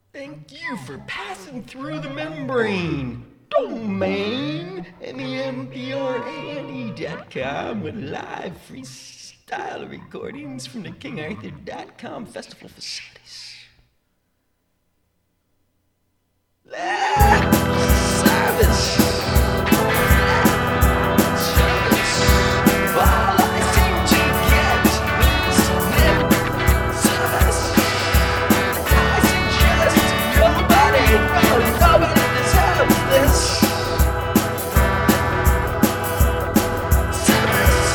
Thank you for passing through the membrane. Domain, MEMBRANE.com with live freestyle recordings from the KingArthur.com festival facilities. Service! All I seem to get is lip service. I suggest nobody deserves this. Service.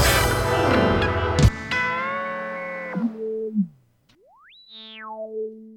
Meow.